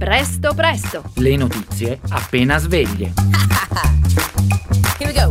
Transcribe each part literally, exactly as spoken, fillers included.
Presto presto. Le notizie appena sveglie. Here we go.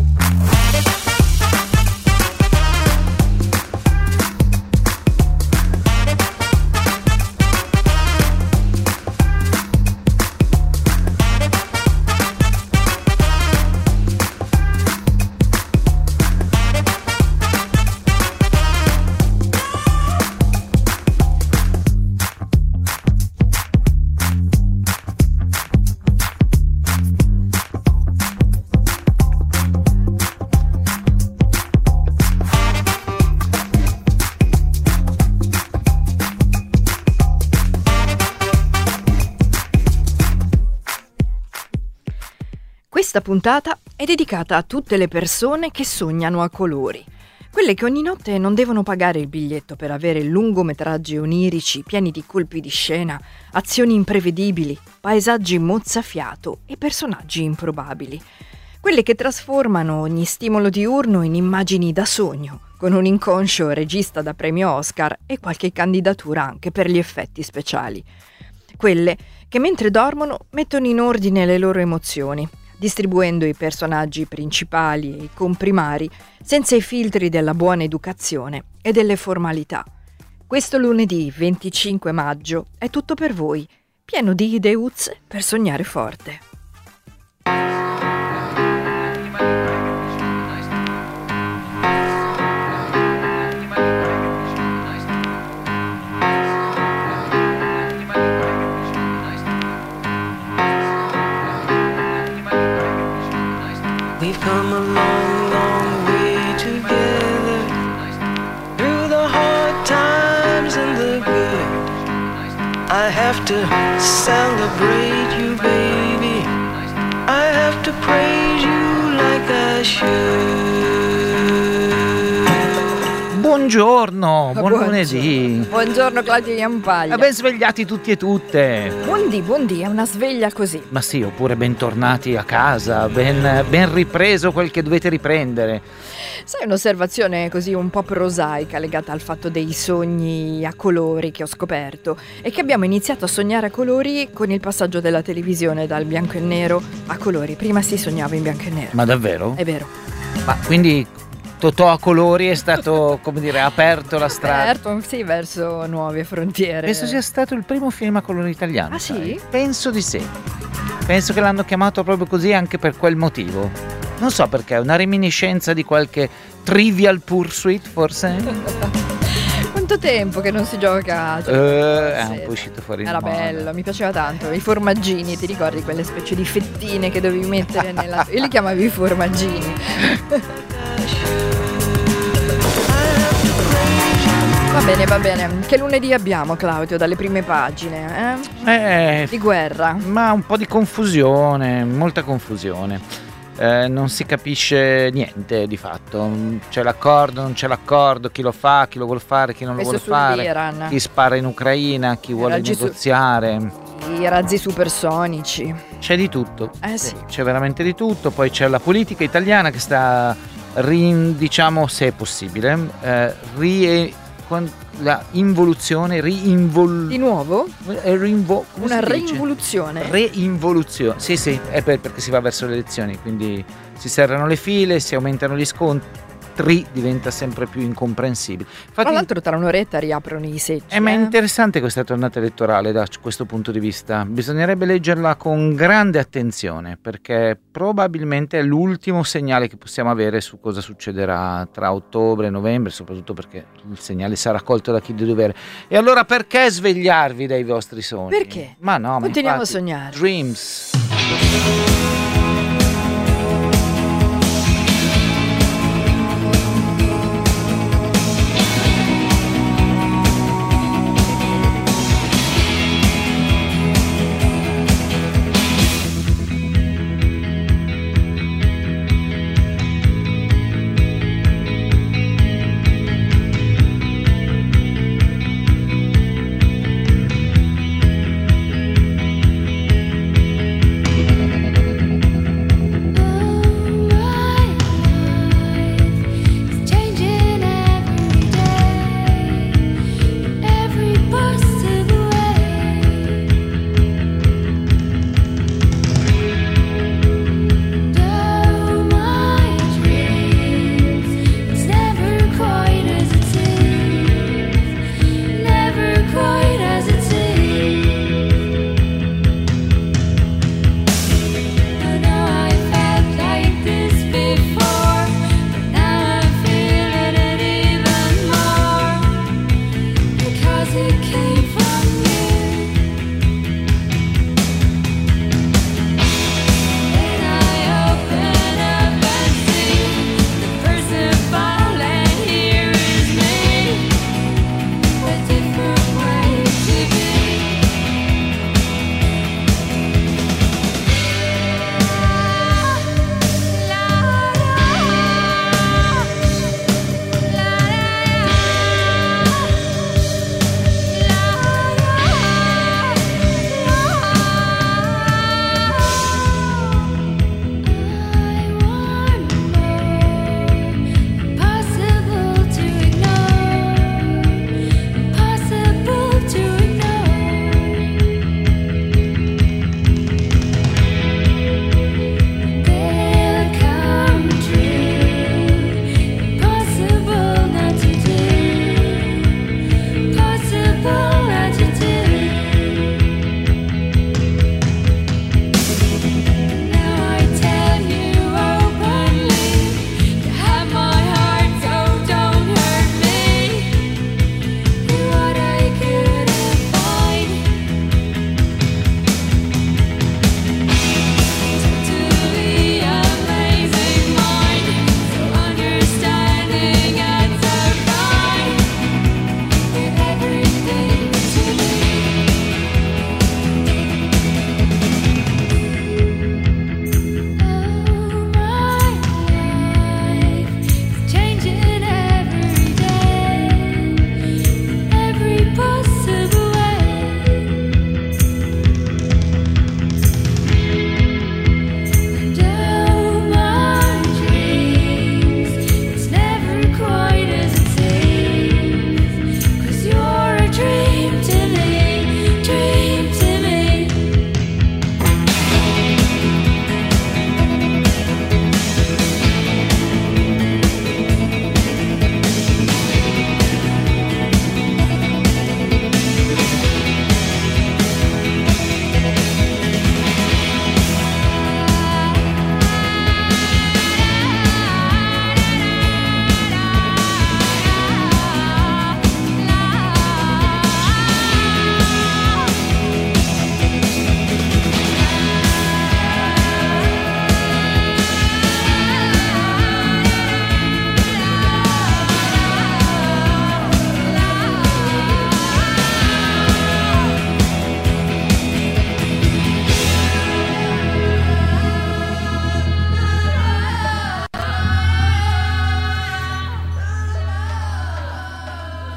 Questa puntata è dedicata a tutte le persone che sognano a colori, quelle che ogni notte non devono pagare il biglietto per avere lungometraggi onirici pieni di colpi di scena, azioni imprevedibili, paesaggi mozzafiato e personaggi improbabili, quelle che trasformano ogni stimolo diurno in immagini da sogno, con un inconscio regista da premio Oscar e qualche candidatura anche per gli effetti speciali, quelle che mentre dormono mettono in ordine le loro emozioni, distribuendo i personaggi principali e i comprimari senza i filtri della buona educazione e delle formalità. Questo lunedì venticinque maggio è tutto per voi, pieno di ideuzze per sognare forte. We've come a long, long way together, through the hard times and the good. I have to celebrate you, baby. I have to praise you like I should. Buongiorno, buon Buongiorno. lunedì. Buongiorno Claudio Iampaglia. Ben svegliati tutti e tutte. Buondì, buondì, è una sveglia così. Ma sì, oppure bentornati a casa, ben, ben ripreso quel che dovete riprendere. Sai, un'osservazione così un po' prosaica legata al fatto dei sogni a colori che ho scoperto è che abbiamo iniziato a sognare a colori con il passaggio della televisione dal bianco e nero a colori. Prima si sognava in bianco e nero. Ma davvero? È vero. Ma quindi Totò a colori è stato, come dire, aperto la strada. Certo, sì, verso nuove frontiere. Penso sia stato il primo film a colori italiano. Ah, sì? sai? Penso di sì. Penso che l'hanno chiamato proprio così anche per quel motivo. Non so perché, una reminiscenza di qualche Trivial Pursuit forse? Quanto tempo che non si gioca? Cioè, Eh, è sì. un po' uscito fuori di Era moda. bello, mi piaceva tanto. I formaggini, ti ricordi quelle specie di fettine che dovevi mettere nella... Io li chiamavi i formaggini. Va bene, va bene. Che lunedì abbiamo, Claudio, dalle prime pagine? Eh? Eh, Di guerra. ma un po' di confusione, molta confusione. Eh, non si capisce niente di fatto. C'è l'accordo, non c'è l'accordo, chi lo fa, chi lo vuole fare, chi non lo Questo vuole fare, sull'Iran. chi spara in Ucraina, chi vuole raggi su- negoziare. I razzi supersonici. C'è di tutto. Eh sì. C'è veramente di tutto. Poi c'è la politica italiana che sta, ri, diciamo, se è possibile, eh, ri, la involuzione, rinvol, Di nuovo? eh, rinvo, come Una si dice? reinvoluzione. Reinvoluzione, sì sì, è per- perché si va verso le elezioni, quindi si serrano le file, si aumentano gli scontri, diventa sempre più incomprensibile. Tra Infatti, l'altro tra un'oretta riaprono i seggi. eh, ma è eh. interessante questa tornata elettorale da questo punto di vista. Bisognerebbe leggerla con grande attenzione, perché probabilmente è l'ultimo segnale che possiamo avere su cosa succederà tra ottobre e novembre, soprattutto perché il segnale sarà colto da chi di dovere. E allora perché svegliarvi dai vostri sogni? Perché? Ma no, ma Continuiamo infatti, a sognare. Dreams.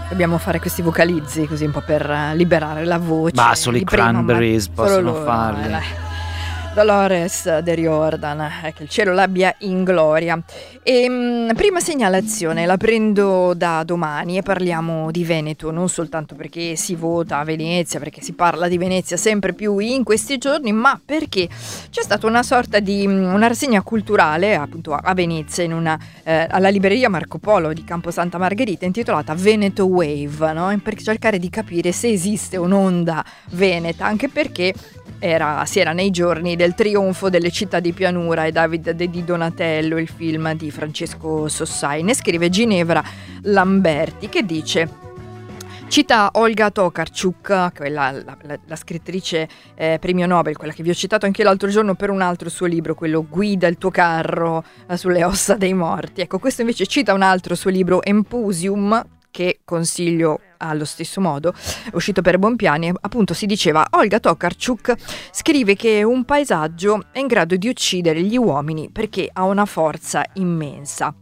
Dobbiamo fare questi vocalizzi così un po' per liberare la voce. Ma solo i Cranberries ma possono loro, farli. eh, Dolores de Riordan, eh, che il cielo l'abbia in gloria. E, mh, prima segnalazione, la prendo da domani e parliamo di Veneto, non soltanto perché si vota a Venezia, perché si parla di Venezia sempre più in questi giorni, ma perché c'è stata una sorta di mh, una rassegna culturale appunto a Venezia, in una, eh, alla libreria Marco Polo di Campo Santa Margherita, intitolata Veneto Wave, no? Per cercare di capire se esiste un'onda veneta, anche perché Era, si era nei giorni del trionfo delle città di pianura e David de Di Donatello, il film di Francesco Sossai. Ne scrive Ginevra Lamberti, che dice: cita Olga Tokarczuk, quella, la, la, la scrittrice eh, premio Nobel, quella che vi ho citato anche l'altro giorno per un altro suo libro, quello Guida il tuo carro eh, sulle ossa dei morti. Ecco, questo invece cita un altro suo libro, Empusium, che consiglio allo stesso modo, è uscito per Bonpiani. Appunto si diceva: Olga Tokarczuk scrive che un paesaggio è in grado di uccidere gli uomini perché ha una forza immensa.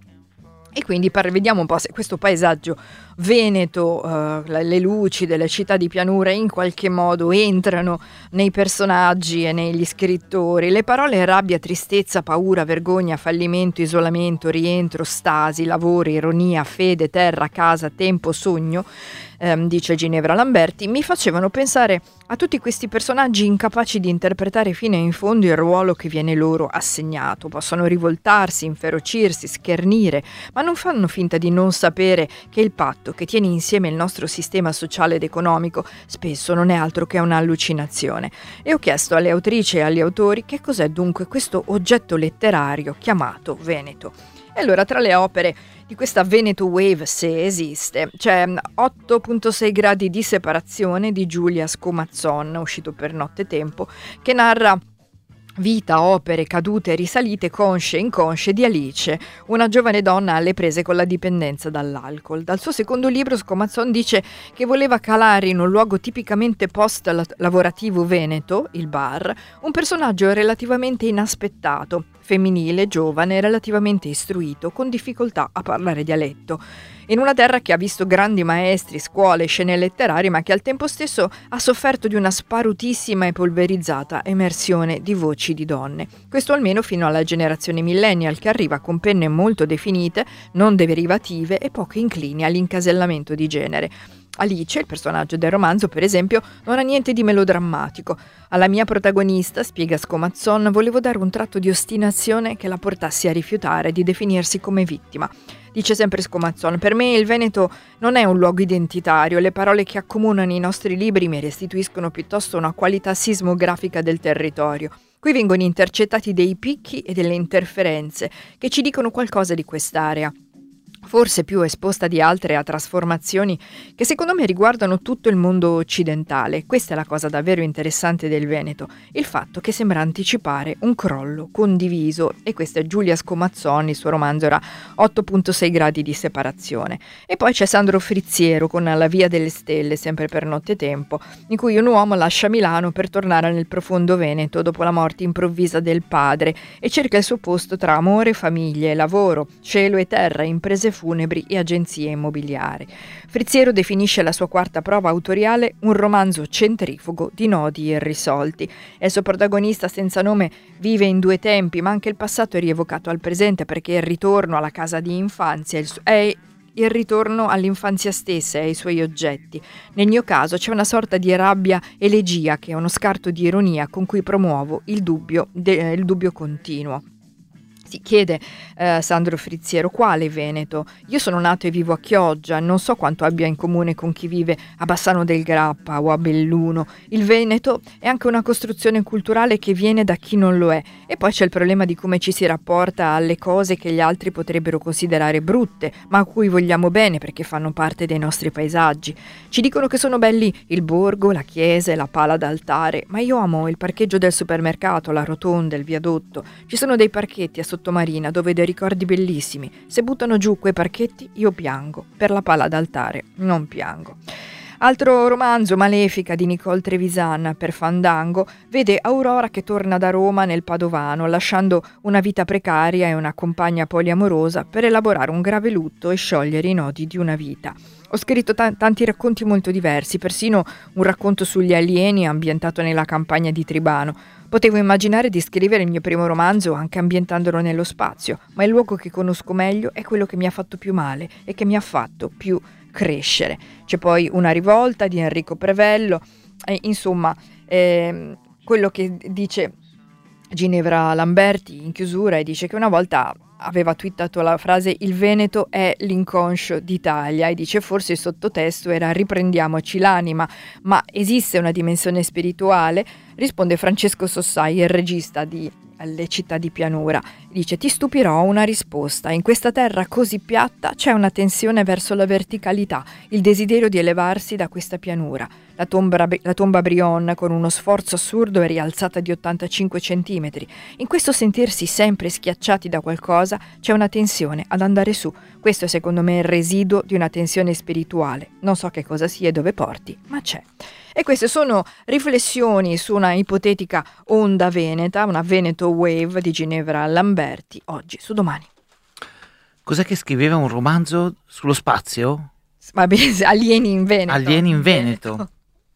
E quindi par- vediamo un po' se questo paesaggio veneto, uh, le luci delle città di pianura in qualche modo entrano nei personaggi e negli scrittori. Le parole rabbia, tristezza, paura, vergogna, fallimento, isolamento, rientro, stasi, lavoro, ironia, fede, terra, casa, tempo, sogno, ehm, dice Ginevra Lamberti, mi facevano pensare a tutti questi personaggi incapaci di interpretare fino in fondo il ruolo che viene loro assegnato. Possono rivoltarsi, inferocirsi, schernire, ma non fanno finta di non sapere che il patto che tiene insieme il nostro sistema sociale ed economico spesso non è altro che un'allucinazione. E ho chiesto alle autrici e agli autori che cos'è dunque questo oggetto letterario chiamato Veneto. E allora, tra le opere di questa Veneto Wave, se esiste, c'è otto virgola sei gradi di separazione di Giulia Scomazzon, uscito per Nottetempo, che narra vita, opere, cadute e risalite consce e inconsce di Alice, una giovane donna alle prese con la dipendenza dall'alcol. Dal suo secondo libro Scomazzon dice che voleva calare in un luogo tipicamente post-lavorativo veneto, il bar, un personaggio relativamente inaspettato, femminile, giovane, relativamente istruito, con difficoltà a parlare dialetto. In una terra che ha visto grandi maestri, scuole, scene letterarie, ma che al tempo stesso ha sofferto di una sparutissima e polverizzata emersione di voci di donne. Questo almeno fino alla generazione millennial, che arriva con penne molto definite, non derivative e poco inclini all'incasellamento di genere. Alice, il personaggio del romanzo, per esempio, non ha niente di melodrammatico. Alla mia protagonista, spiega Scomazzon, volevo dare un tratto di ostinazione che la portasse a rifiutare di definirsi come vittima. Dice sempre Scomazzon, per me il Veneto non è un luogo identitario, le parole che accomunano i nostri libri mi restituiscono piuttosto una qualità sismografica del territorio. Qui vengono intercettati dei picchi e delle interferenze che ci dicono qualcosa di quest'area, forse più esposta di altre a trasformazioni che secondo me riguardano tutto il mondo occidentale. Questa è la cosa davvero interessante del Veneto, il fatto che sembra anticipare un crollo condiviso, e questa è Giulia Scomazzon, il suo romanzo era otto virgola sei gradi di separazione. E poi c'è Sandro Frizziero con La via delle stelle, sempre per Nottetempo, in cui un uomo lascia Milano per tornare nel profondo Veneto dopo la morte improvvisa del padre e cerca il suo posto tra amore, famiglie, lavoro, cielo e terra, imprese funebri e agenzie immobiliari. Frizziero definisce la sua quarta prova autoriale un romanzo centrifugo di nodi irrisolti. E il suo protagonista senza nome vive in due tempi, ma anche il passato è rievocato al presente, perché il ritorno alla casa di infanzia è il ritorno all'infanzia stessa e ai suoi oggetti. Nel mio caso c'è una sorta di rabbia elegia che è uno scarto di ironia con cui promuovo il dubbio, de, il dubbio continuo. Si chiede eh, Sandro Frizziero, quale Veneto? Io sono nato e vivo a Chioggia, non so quanto abbia in comune con chi vive a Bassano del Grappa o a Belluno. Il Veneto è anche una costruzione culturale che viene da chi non lo è. E poi c'è il problema di come ci si rapporta alle cose che gli altri potrebbero considerare brutte, ma a cui vogliamo bene perché fanno parte dei nostri paesaggi. Ci dicono che sono belli il borgo, la chiesa e la pala d'altare, ma io amo il parcheggio del supermercato, la rotonda, il viadotto. Ci sono dei parchetti a sottomarina dove dei ricordi bellissimi. Se buttano giù quei parchetti io piango, per la pala d'altare non piango. Altro romanzo, Malefica di Nicole Trevisan per Fandango, vede Aurora che torna da Roma nel Padovano, lasciando una vita precaria e una compagna poliamorosa per elaborare un grave lutto e sciogliere i nodi di una vita. Ho scritto t- tanti racconti molto diversi, persino un racconto sugli alieni ambientato nella campagna di Tribano. Potevo immaginare di scrivere il mio primo romanzo anche ambientandolo nello spazio, ma il luogo che conosco meglio è quello che mi ha fatto più male e che mi ha fatto più crescere. C'è poi Una rivolta di Enrico Prevello, e, insomma, ehm, quello che dice Ginevra Lamberti in chiusura, e dice che una volta aveva twittato la frase "il Veneto è l'inconscio d'Italia", e dice forse il sottotesto era "riprendiamoci l'anima", ma esiste una dimensione spirituale? Risponde Francesco Sossai, il regista di Le città di pianura. Dice: ti stupirò, una risposta. In questa terra così piatta c'è una tensione verso la verticalità, il desiderio di elevarsi da questa pianura. La tomba, la tomba Brion, con uno sforzo assurdo, è rialzata di ottantacinque centimetri. In questo sentirsi sempre schiacciati da qualcosa c'è una tensione ad andare su. Questo è secondo me il residuo di una tensione spirituale. Non so che cosa sia e dove porti, ma c'è. E queste sono riflessioni su una ipotetica onda veneta, una Veneto Wave di Ginevra Lamberti, oggi su Domani. Cos'è che scriveva, un romanzo sullo spazio? Vabbè, Alieni in Veneto. Alieni in Veneto.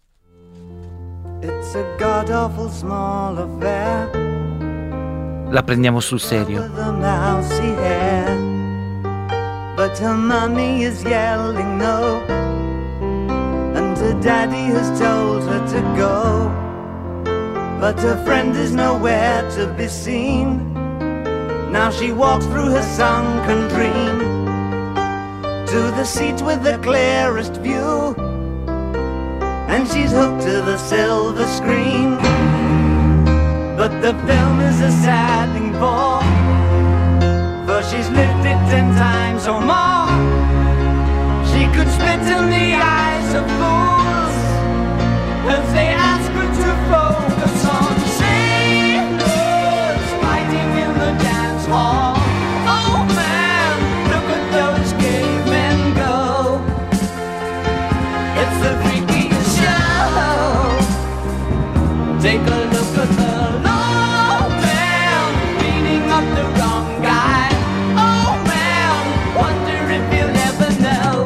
It's a god-awful small affair. La prendiamo sul serio. The mousy hair. But her mommy is yelling no, and her daddy has told her to go. But her friend is nowhere to be seen. Now she walks through her sunken dream to the seat with the clearest view, and she's hooked to the silver screen. But the film is a sad thing for, for she's lived it ten times or more. She could spit in the eyes of fools as they ask her to focus on sailors fighting in the dance hall. Oh man, look at those cavemen go. It's the freakiest show. Take a look at the low man beating up the wrong guy. Oh man, wonder if you'll ever know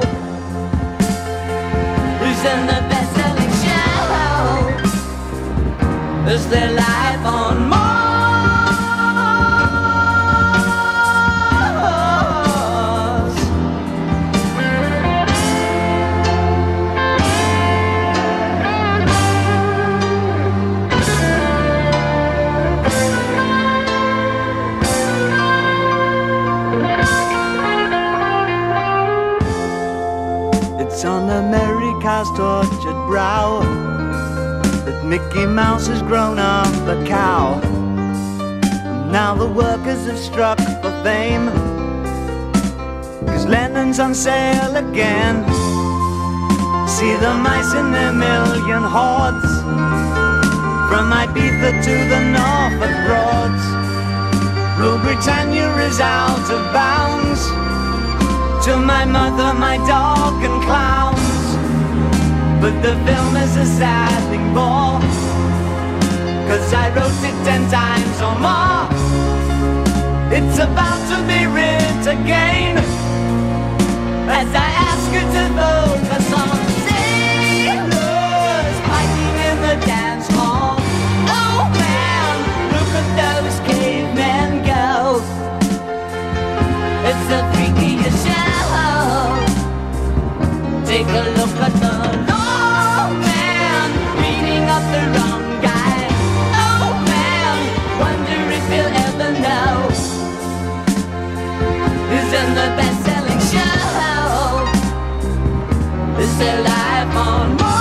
who's in the best-selling show. Is their life on Mars? It's on America's tortured brow that Mickey Mouse has grown up a cow. And now the workers have struck for fame, 'cause Lennon's on sale again. See the mice in their million hordes, from Ibiza to the Norfolk Broads. Rule Britannia is out of bounds, to my mother, my dog and clowns. But the film is a sad thing more, 'cause I wrote it ten times or more. It's about to be writ again, as I ask you to focus on sailors fighting in the dance hall. Oh man, look at those cavemen go. It's the freakiest show. Take a look at the low man beating up the wrong guy. Oh man, wonder if you'll ever know who's in the best-selling show. Is their life on Mars?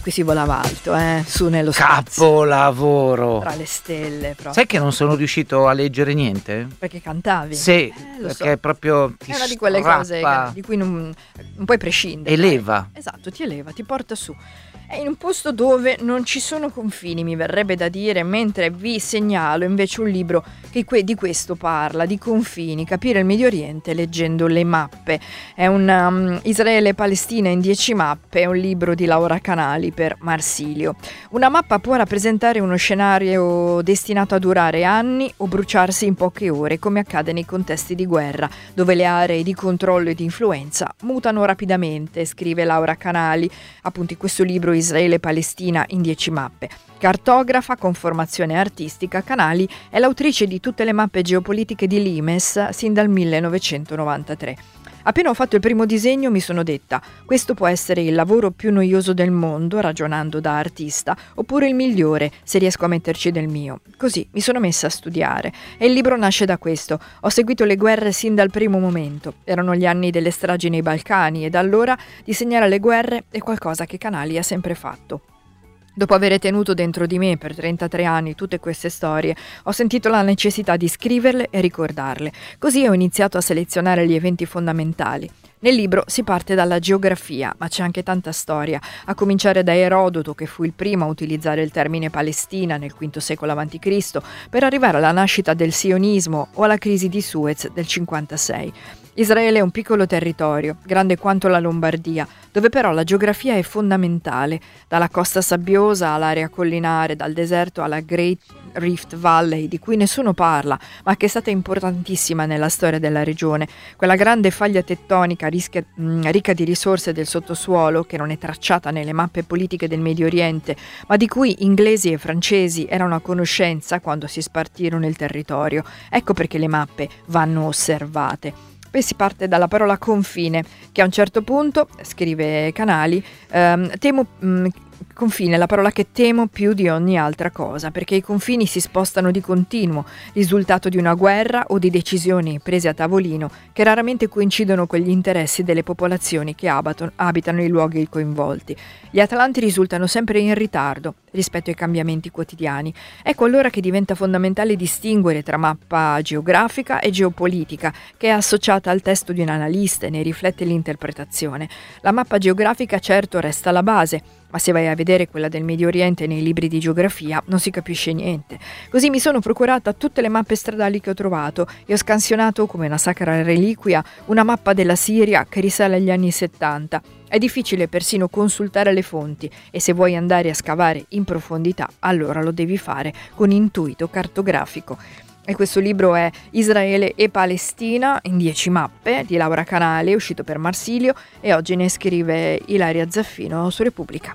qui si volava alto, eh? Su nello spazio. Capolavoro! Tra le stelle proprio. Sai che non sono riuscito a leggere niente? Perché cantavi? Sì, Eh, lo perché so. proprio ti È una di quelle strappa, cose che- di cui non, non puoi prescindere. eleva. Esatto, ti eleva, ti porta su. È in un posto dove non ci sono confini, mi verrebbe da dire, mentre vi segnalo invece un libro che que- di questo parla, di confini, capire il Medio Oriente leggendo le mappe. È un um, Israele e Palestina in dieci mappe, è un libro di Laura Canali per Marsilio. Una mappa può rappresentare uno scenario destinato a durare anni o bruciarsi in poche ore, come accade nei contesti di guerra, dove le aree di controllo e di influenza mutano rapidamente, scrive Laura Canali, appunto in questo libro Israele e Palestina in dieci mappe. Cartografa con formazione artistica, Canali è l'autrice di tutte le mappe geopolitiche di Limes sin dal millenovecentonovantatré. Appena ho fatto il primo disegno mi sono detta: questo può essere il lavoro più noioso del mondo, ragionando da artista, oppure il migliore, se riesco a metterci del mio. Così mi sono messa a studiare e il libro nasce da questo. Ho seguito le guerre sin dal primo momento. Erano gli anni delle stragi nei Balcani e da allora disegnare le guerre è qualcosa che Canali ha sempre fatto. Dopo aver tenuto dentro di me per trentatré anni tutte queste storie, ho sentito la necessità di scriverle e ricordarle. Così ho iniziato a selezionare gli eventi fondamentali. Nel libro si parte dalla geografia, ma c'è anche tanta storia, a cominciare da Erodoto, che fu il primo a utilizzare il termine Palestina nel quinto secolo avanti Cristo, per arrivare alla nascita del sionismo o alla crisi di Suez del cinquantasei. Israele è un piccolo territorio, grande quanto la Lombardia, dove però la geografia è fondamentale, dalla costa sabbiosa all'area collinare, dal deserto alla Great Rift Valley, di cui nessuno parla, ma che è stata importantissima nella storia della regione, quella grande faglia tettonica rischia, mh, ricca di risorse del sottosuolo, che non è tracciata nelle mappe politiche del Medio Oriente, ma di cui inglesi e francesi erano a conoscenza quando si spartirono il territorio. Ecco perché le mappe vanno osservate. Poi si parte dalla parola confine, che a un certo punto, scrive Canali, ehm, temo... Mh, confine è la parola che temo più di ogni altra cosa, perché i confini si spostano di continuo, risultato di una guerra o di decisioni prese a tavolino che raramente coincidono con gli interessi delle popolazioni che abitano, abitano i luoghi coinvolti. Gli Atlanti risultano sempre in ritardo rispetto ai cambiamenti quotidiani. Ecco allora che diventa fondamentale distinguere tra mappa geografica e geopolitica, che è associata al testo di un analista e ne riflette l'interpretazione. La mappa geografica certo resta la base, ma se vai a vedere quella del Medio Oriente nei libri di geografia non si capisce niente. Così mi sono procurata tutte le mappe stradali che ho trovato e ho scansionato come una sacra reliquia una mappa della Siria che risale agli anni settanta. È difficile persino consultare le fonti e se vuoi andare a scavare in profondità allora lo devi fare con intuito cartografico. E questo libro è Israele e Palestina in dieci mappe di Laura Canali, uscito per Marsilio, e oggi ne scrive Ilaria Zaffino su Repubblica.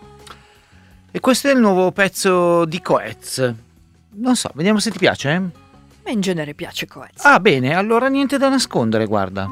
E questo è il nuovo pezzo di Coez. Non so, vediamo se ti piace. A me in genere piace Coez. Ah, bene, allora niente da nascondere, guarda.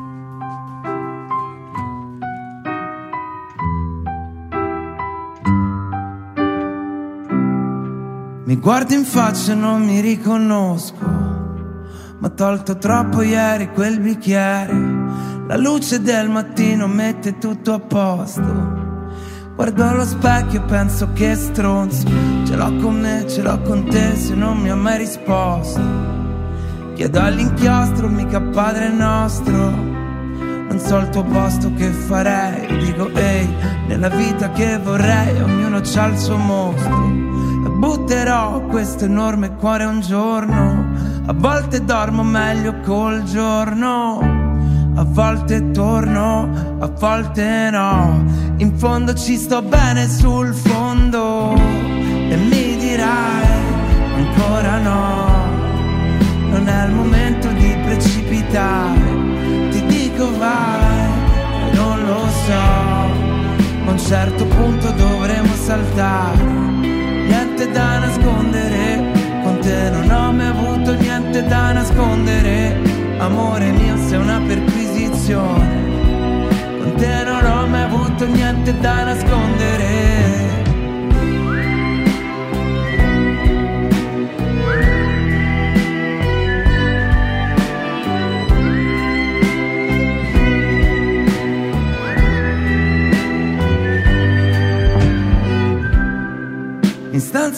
Mi guardo in faccia e non mi riconosco, m'ho tolto troppo ieri quel bicchiere, la luce del mattino mette tutto a posto. Guardo allo specchio e penso che stronzo, ce l'ho con me, ce l'ho con te se non mi ha mai risposto. Chiedo all'inchiostro, mica padre nostro, non so il tuo posto che farei. Dico ehi, nella vita che vorrei, ognuno c'ha il suo mostro. Butterò questo enorme cuore un giorno. A volte dormo meglio col giorno, a volte torno, a volte no. In fondo ci sto bene sul fondo e mi dirai ancora no. Non è il momento di precipitare, ti dico vai, ma non lo so. A un certo punto dovremo saltare. Niente da nascondere, con te non ho mai avuto niente da nascondere. Amore mio, sei una perquisizione, con te non ho mai avuto niente da nascondere.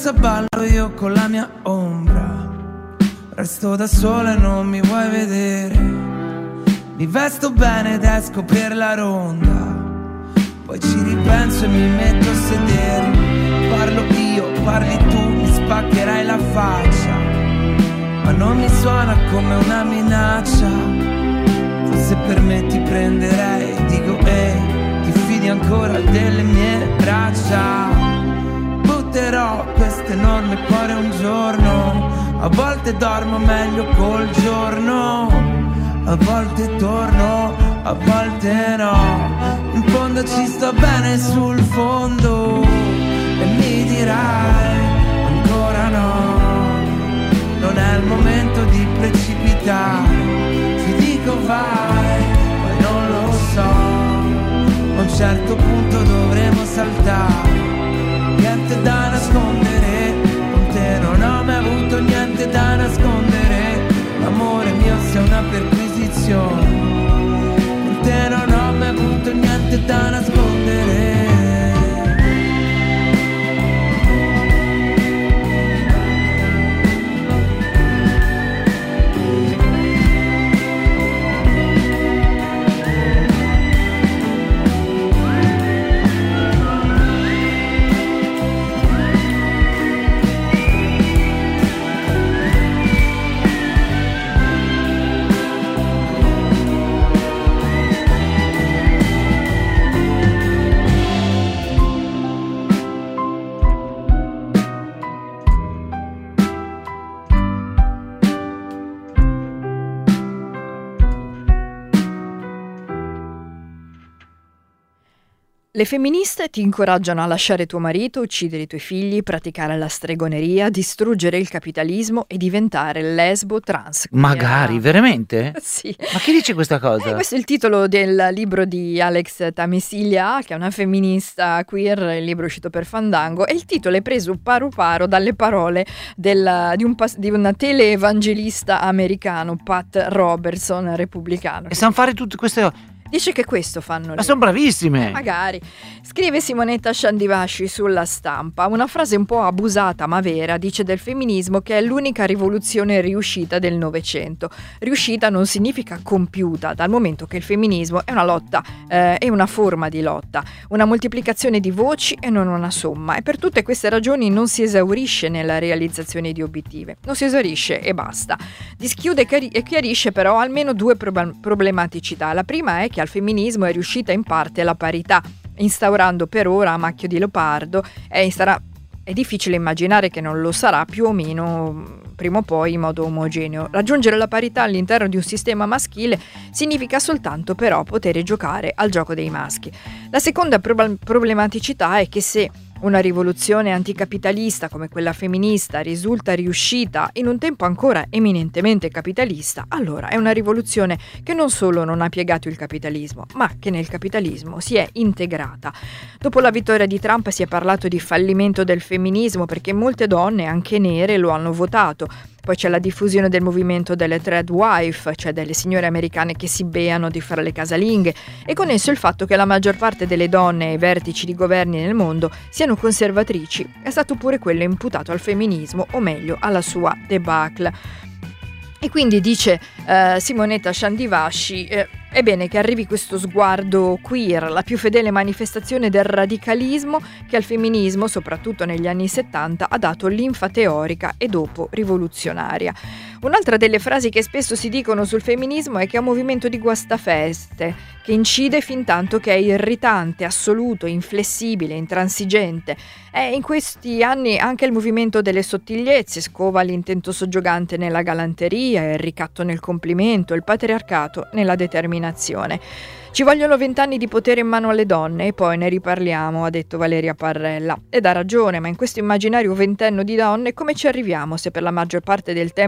danza ballo io con la mia ombra, resto da sola e non mi vuoi vedere. Mi vesto bene ed esco per la ronda, poi ci ripenso e mi metto a sedere. Parlo io, parli tu, mi spaccherai la faccia, ma non mi suona come una minaccia. Forse per me ti prenderei, dico ehi, ti fidi ancora delle mie braccia? Butterò questo enorme cuore un giorno, a volte dormo meglio col giorno, a volte torno, a volte no. In fondo ci sto bene sul fondo e mi dirai ancora no. Non è il momento di precipitare, ti dico vai, poi non lo so. A un certo punto dovremo saltare, niente da nascondere, con te non ho mai avuto niente da nascondere. L'amore mio sia una perquisizione, con te non ho mai avuto niente da nascondere. Le femministe ti incoraggiano a lasciare tuo marito, uccidere i tuoi figli, praticare la stregoneria, distruggere il capitalismo e diventare lesbo trans. Magari, veramente? Sì. Ma chi dice questa cosa? Eh, questo è il titolo del libro di Alex Tamisilia, che è una femminista queer, il libro è uscito per Fandango, e il titolo è preso paro paro dalle parole del, di, un, di una teleevangelista americano, Pat Robertson, repubblicano. E sanno fare tutte queste... Dice che questo fanno le... Ma sono bravissime! Magari. Scrive Simonetta Shandivashi sulla Stampa. Una frase un po' abusata ma vera, dice del femminismo che è l'unica rivoluzione riuscita del Novecento. Riuscita non significa compiuta, dal momento che il femminismo è una lotta, eh, è una forma di lotta, una moltiplicazione di voci e non una somma. E per tutte queste ragioni non si esaurisce nella realizzazione di obiettivi. Non si esaurisce e basta. Dischiude e chiarisce però almeno due problematicità. La prima è che al femminismo è riuscita in parte la parità, instaurando per ora a macchio di leopardo e sarà, è difficile immaginare che non lo sarà più o meno prima o poi in modo omogeneo. Raggiungere la parità all'interno di un sistema maschile significa soltanto però poter giocare al gioco dei maschi. La seconda prob- problematicità è che se una rivoluzione anticapitalista come quella femminista risulta riuscita in un tempo ancora eminentemente capitalista, allora è una rivoluzione che non solo non ha piegato il capitalismo, ma che nel capitalismo si è integrata. Dopo la vittoria di Trump si è parlato di fallimento del femminismo perché molte donne, anche nere, lo hanno votato. Poi c'è la diffusione del movimento delle thread wife, cioè delle signore americane che si beano di fare le casalinghe, e con esso il fatto che la maggior parte delle donne ai vertici di governi nel mondo siano conservatrici è stato pure quello imputato al femminismo, o meglio alla sua debacle. E quindi dice eh, Simonetta Shandivashi, eh, è bene che arrivi questo sguardo queer, la più fedele manifestazione del radicalismo che al femminismo, soprattutto negli anni settanta, ha dato linfa teorica e dopo rivoluzionaria. Un'altra delle frasi che spesso si dicono sul femminismo è che è un movimento di guastafeste, che incide fin tanto che è irritante, assoluto, inflessibile, intransigente. E in questi anni anche il movimento delle sottigliezze scova l'intento soggiogante nella galanteria, il ricatto nel complimento, il patriarcato nella determinazione. Ci vogliono vent'anni di potere in mano alle donne e poi ne riparliamo, ha detto Valeria Parrella. Ed ha ragione, ma in questo immaginario ventenno di donne come ci arriviamo se per la maggior parte del tempo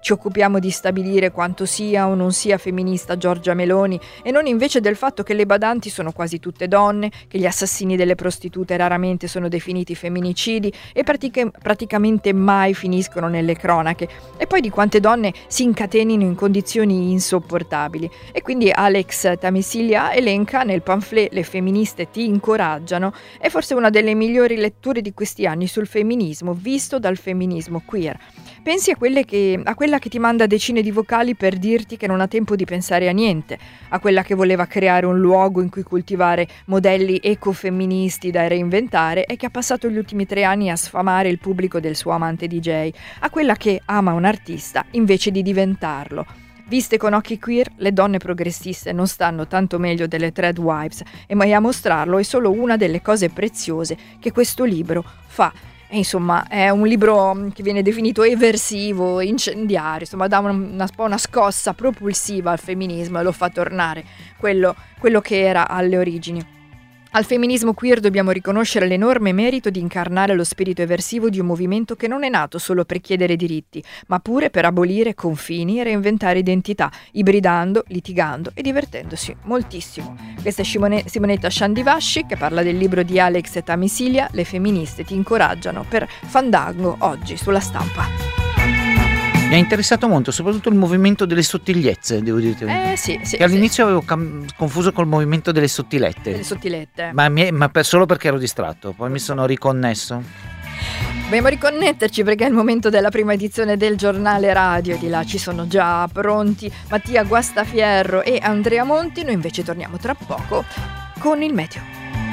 ci occupiamo di stabilire quanto sia o non sia femminista Giorgia Meloni e non invece del fatto che le badanti sono quasi tutte donne, che gli assassini delle prostitute raramente sono definiti femminicidi e pratica- praticamente mai finiscono nelle cronache, e poi di quante donne si incatenino in condizioni insopportabili. E quindi Alex Tamisilia elenca nel pamphlet Le femministe ti incoraggiano, è forse una delle migliori letture di questi anni sul femminismo visto dal femminismo queer. Pensi a, quelle che, a quella che ti manda decine di vocali per dirti che non ha tempo di pensare a niente, a quella che voleva creare un luogo in cui coltivare modelli ecofemministi da reinventare e che ha passato gli ultimi tre anni a sfamare il pubblico del suo amante D J, a quella che ama un artista invece di diventarlo. Viste con occhi queer, le donne progressiste non stanno tanto meglio delle Thread Wives, e mai a mostrarlo è solo una delle cose preziose che questo libro fa. E insomma è un libro che viene definito eversivo, incendiario, insomma dà una, una, una scossa propulsiva al femminismo e lo fa tornare quello, quello che era alle origini. Al femminismo queer dobbiamo riconoscere l'enorme merito di incarnare lo spirito eversivo di un movimento che non è nato solo per chiedere diritti, ma pure per abolire confini e reinventare identità, ibridando, litigando e divertendosi moltissimo. Questa è Simone, Simonetta Shandivasci che parla del libro di Alex Tamisilia, Le femministe ti incoraggiano, per Fandango, oggi sulla Stampa. Mi ha interessato molto, soprattutto il movimento delle sottigliezze, devo dirti. Eh sì, sì. Che all'inizio sì. avevo cam- confuso col movimento delle sottilette. Delle sottilette. Ma, mi- ma per, solo perché ero distratto, poi mi sono riconnesso. Dobbiamo riconnetterci perché è il momento della prima edizione del giornale radio. Di là ci sono già pronti Mattia Guastafierro e Andrea Monti. Noi invece torniamo tra poco con il meteo.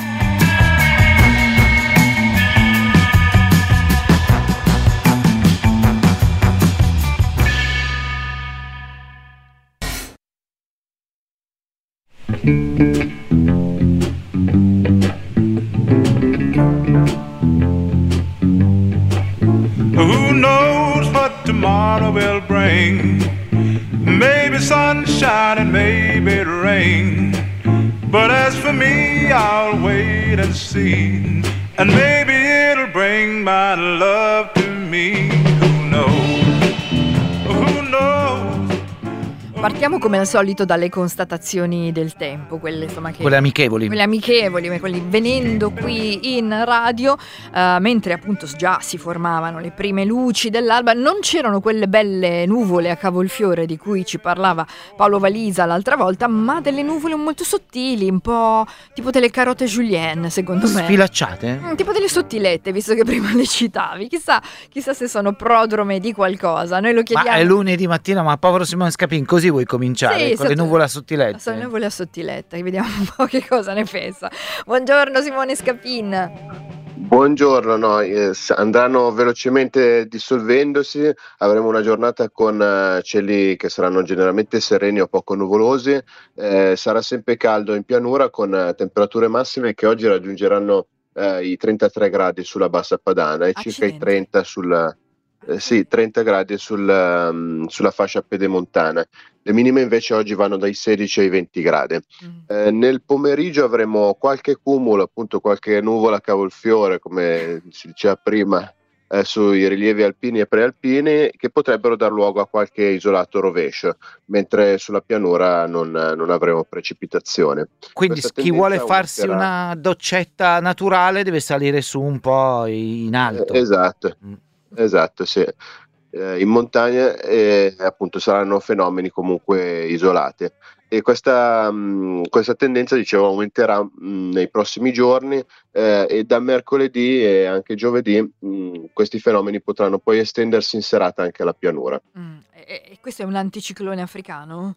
Who knows what tomorrow will bring? Maybe sunshine and maybe rain. But as for me, I'll wait and see. And maybe it'll bring my love to me. Who knows? Who knows? Partiamo come al solito dalle constatazioni del tempo, quelle insomma che Quelle amichevoli. Quelle amichevoli, quelli venendo qui in radio, uh, mentre appunto già si formavano le prime luci dell'alba, non c'erano quelle belle nuvole a cavolfiore di cui ci parlava Paolo Valisa l'altra volta, ma delle nuvole molto sottili, un po' tipo delle carote julienne, secondo me. Sfilacciate? Mm, tipo delle sottilette, visto che prima le citavi. Chissà, chissà se sono prodrome di qualcosa. Noi lo chiediamo. Ma è lunedì mattina, ma povero Simone Scapin, così vuoi cominciare? Sì, con le nuvole a sottilette? Sono le nuvole a sottilette, vediamo un po' che cosa ne pensa. Buongiorno Simone Scapin. Buongiorno, no, eh, andranno velocemente dissolvendosi, avremo una giornata con uh, cieli che saranno generalmente sereni o poco nuvolosi, eh, sarà sempre caldo in pianura con uh, temperature massime che oggi raggiungeranno uh, i trentatré gradi sulla bassa padana e Accidenti. circa i trenta sul... Eh, sì, trenta gradi sul, um, sulla fascia pedemontana. Le minime invece oggi vanno dai sedici ai venti gradi. Mm. Eh, nel pomeriggio avremo qualche cumulo, appunto qualche nuvola a cavolfiore, come si diceva prima, eh, sui rilievi alpini e prealpini, che potrebbero dar luogo a qualche isolato rovescio, mentre sulla pianura non, non avremo precipitazione. Quindi Questa chi vuole tendenza farsi aumenterà. una doccetta naturale deve salire su un po' in alto. Eh, esatto. Mm. Esatto, sì. Eh, in montagna eh, appunto saranno fenomeni comunque isolati e questa, mh, questa tendenza, dicevo, aumenterà mh, nei prossimi giorni eh, e da mercoledì e anche giovedì mh, questi fenomeni potranno poi estendersi in serata anche alla pianura. Mm. E, e questo è un anticiclone africano?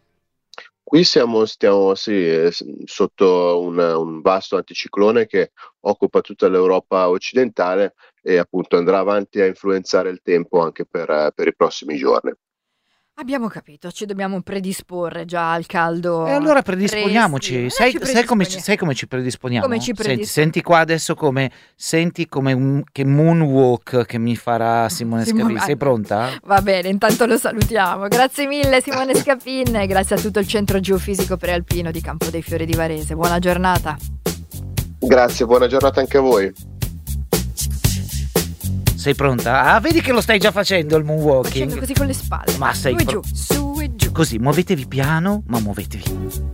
Qui siamo stiamo sì, sotto un, un vasto anticiclone che occupa tutta l'Europa occidentale e appunto andrà avanti a influenzare il tempo anche per, per i prossimi giorni. Abbiamo capito, ci dobbiamo predisporre già al caldo. E allora predisponiamoci. Eh, Sai, ci sai, come, predisponiamo. sai come ci predisponiamo? Come ci senti, predisponiamo? senti qua adesso come senti come un, che moonwalk che mi farà Simone Simone- Scapin. Sei pronta? Va bene, intanto lo salutiamo. Grazie mille Simone Scapin e grazie a tutto il Centro Geofisico Prealpino di Campo dei Fiori di Varese. Buona giornata. Grazie, buona giornata anche a voi. Sei pronta? Ah, vedi che lo stai già facendo il moonwalking. Facendo così con le spalle. Ma sei su e pro- giù, su e giù. Così, muovetevi piano, ma muovetevi.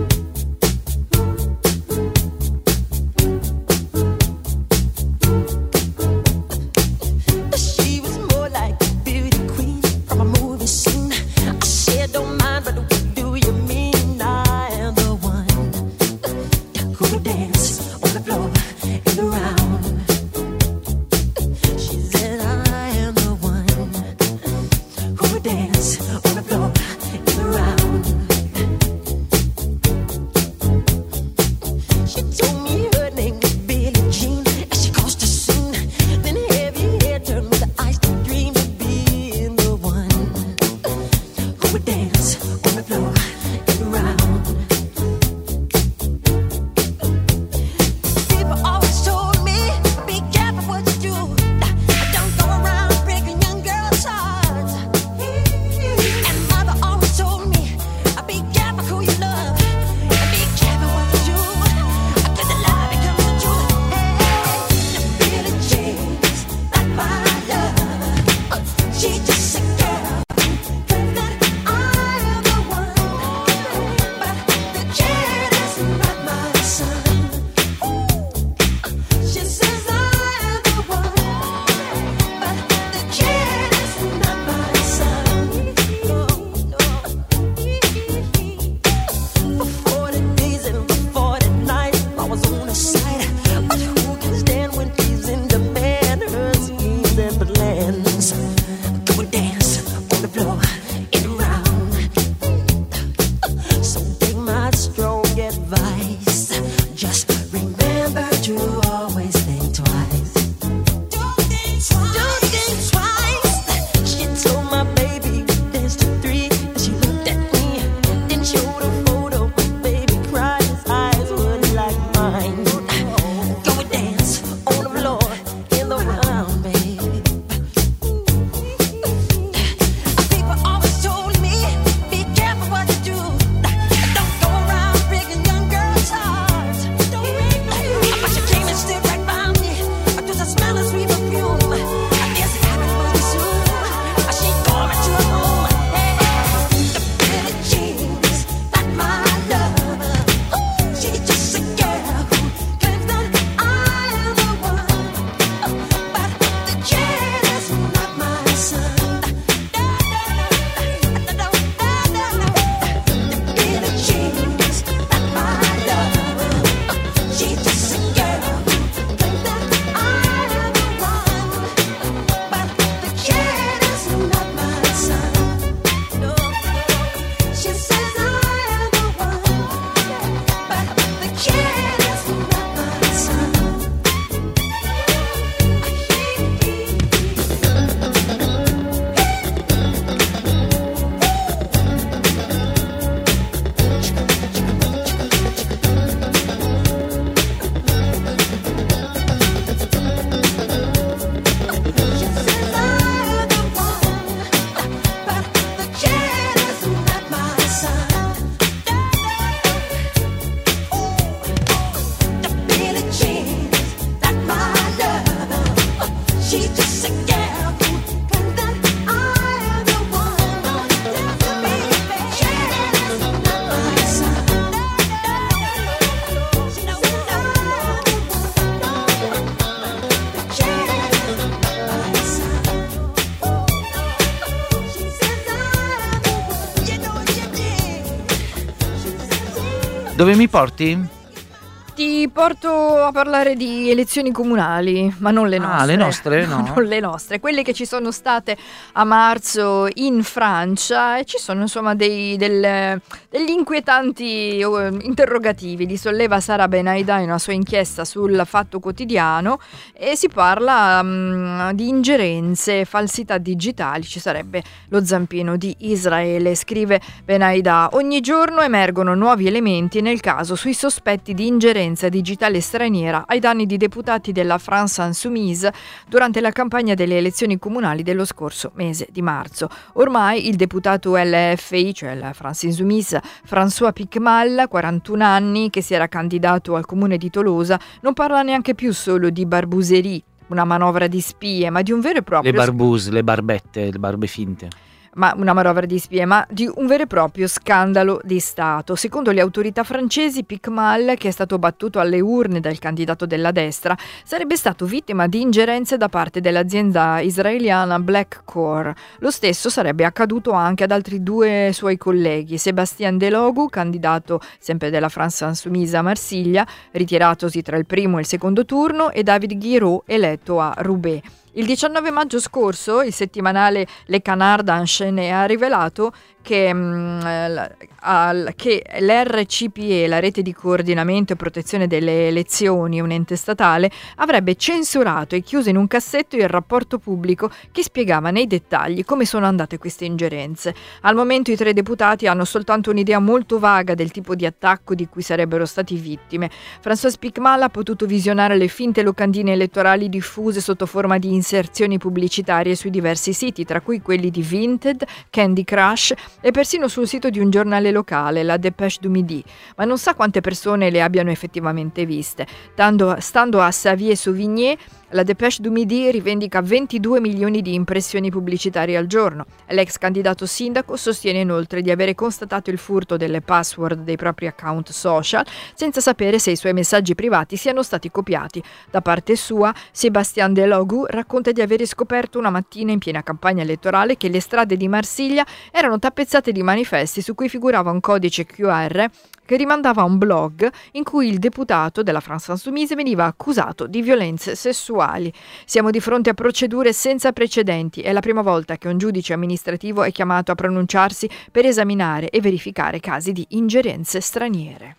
Dove mi porti? Ti porto a parlare di elezioni comunali, ma non le nostre. Ah, le nostre? No. Non le nostre, quelle che ci sono state a marzo in Francia, e ci sono insomma dei, del, degli inquietanti interrogativi. Li solleva Sara Benaida in una sua inchiesta sul Fatto Quotidiano, e si parla um, di ingerenze, falsità digitali. Ci sarebbe lo zampino di Israele, scrive Benaida. Ogni giorno emergono nuovi elementi nel caso sui sospetti di ingerenza digitale straniera ai danni di deputati della France Insoumise durante la campagna delle elezioni comunali dello scorso mese di marzo. Ormai il deputato L F I, cioè la France Insoumise, François Picmal, quarantuno anni, che si era candidato al comune di Tolosa, non parla neanche più solo di barbuserie una manovra di spie, ma di un vero e proprio... Le barbuse, le barbette, le barbe finte. Ma una manovra di spie, ma di un vero e proprio scandalo di Stato. Secondo le autorità francesi, Piquemal, che è stato battuto alle urne dal candidato della destra, sarebbe stato vittima di ingerenze da parte dell'azienda israeliana Black Core. Lo stesso sarebbe accaduto anche ad altri due suoi colleghi, Sébastien Delogu, candidato sempre della France Insoumise a Marsiglia, ritiratosi tra il primo e il secondo turno, e David Guiraud, eletto a Roubaix. Il diciannove maggio scorso il settimanale Le Canard d'Enchaîné ha rivelato che, mh, al, che l'R C P E, la rete di coordinamento e protezione delle elezioni, un ente statale, avrebbe censurato e chiuso in un cassetto il rapporto pubblico che spiegava nei dettagli come sono andate queste ingerenze. Al momento i tre deputati hanno soltanto un'idea molto vaga del tipo di attacco di cui sarebbero stati vittime. François Piquemal ha potuto visionare le finte locandine elettorali diffuse sotto forma di inserzioni pubblicitarie sui diversi siti, tra cui quelli di Vinted, Candy Crush e persino sul sito di un giornale locale, la Dépêche du Midi, ma non sa quante persone le abbiano effettivamente viste. Tando, stando a Xavier-Sauvigné, la Dépêche du Midi rivendica ventidue milioni di impressioni pubblicitarie al giorno. L'ex candidato sindaco sostiene inoltre di avere constatato il furto delle password dei propri account social senza sapere se i suoi messaggi privati siano stati copiati. Da parte sua, Sébastien Delogu racconta di aver scoperto una mattina in piena campagna elettorale che le strade di Marsiglia erano tappezzate di manifesti su cui figurava un codice Q R che rimandava a un blog in cui il deputato della France Insoumise veniva accusato di violenze sessuali. Siamo di fronte a procedure senza precedenti. È la prima volta che un giudice amministrativo è chiamato a pronunciarsi per esaminare e verificare casi di ingerenze straniere.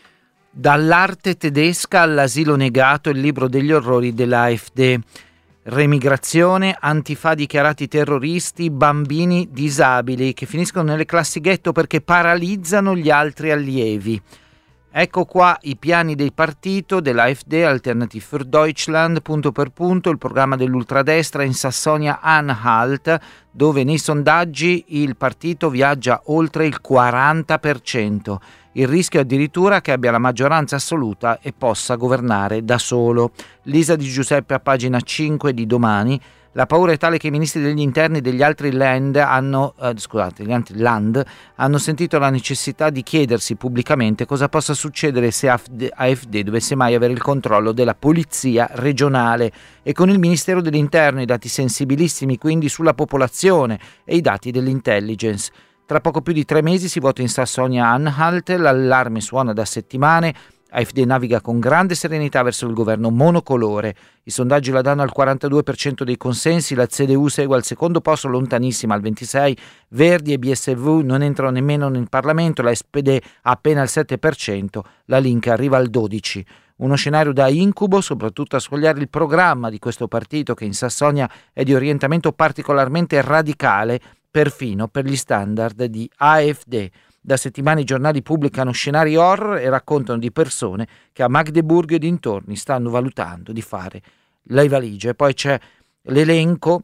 Dall'arte tedesca all'asilo negato, il libro degli orrori dell'A F D. Remigrazione, antifa dichiarati terroristi, bambini disabili che finiscono nelle classi ghetto perché paralizzano gli altri allievi. Ecco qua i piani del partito dell'A F D, Alternative für Deutschland, punto per punto, il programma dell'ultradestra in Sassonia-Anhalt, dove nei sondaggi il partito viaggia oltre il quaranta per cento. Il rischio addirittura che abbia la maggioranza assoluta e possa governare da solo. Lisa Di Giuseppe a pagina cinque di Domani. La paura è tale che i ministri degli interni degli altri land hanno, eh, scusate, gli altri land hanno sentito la necessità di chiedersi pubblicamente cosa possa succedere se A F D, A F D dovesse mai avere il controllo della polizia regionale, e con il Ministero dell'Interno i dati sensibilissimi quindi sulla popolazione e i dati dell'intelligence. Tra poco più di tre mesi si vota in Sassonia-Anhalt, l'allarme suona da settimane. A F D naviga con grande serenità verso il governo monocolore. I sondaggi la danno al quarantadue per cento dei consensi, la C D U segue al secondo posto lontanissima al ventisei per cento, Verdi e B S V non entrano nemmeno nel Parlamento, la S P D ha appena il sette per cento, la Link arriva al dodici per cento. Uno scenario da incubo, soprattutto a sfogliare il programma di questo partito che in Sassonia è di orientamento particolarmente radicale, perfino per gli standard di A F D. Da settimane i giornali pubblicano scenari horror e raccontano di persone che a Magdeburgo e dintorni stanno valutando di fare le valigie. Poi c'è l'elenco